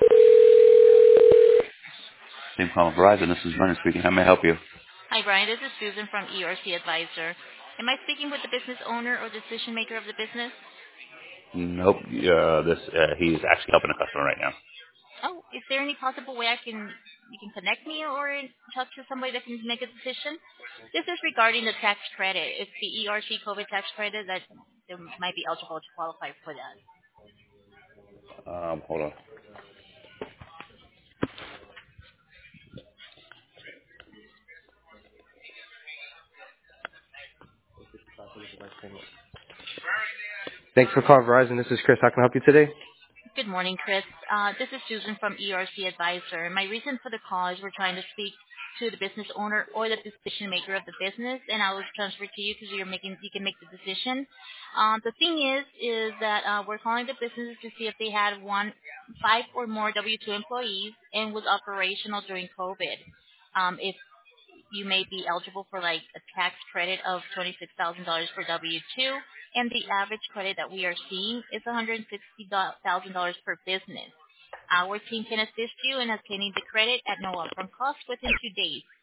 Same call Verizon. This is Brennan speaking. How may I help you? Hi, Brian. This is Susan from ERC Advisor. Am I speaking with the business owner or decision maker of the business? Nope. He's actually helping a customer right now. Oh, is there any possible way you can connect me or talk to somebody that can make a decision? This is regarding the tax credit. It's the ERC COVID tax credit that they might be eligible to qualify for that. Hold on. Thanks for calling Verizon. This is Chris. How can I help you today? Good morning, Chris. This is Susan from ERC Advisor. My reason for the call is we're trying to speak to the business owner or the decision maker of the business, and I was transferred to you because you can make the decision. The thing is that we're calling the business to see if they had five or more W-2 employees and was operational during COVID. If you may be eligible for like a tax credit of $26,000 for W-2, and the average credit that we are seeing is $160,000 per business. Our team can assist you in obtaining the credit at no upfront cost within 2 days.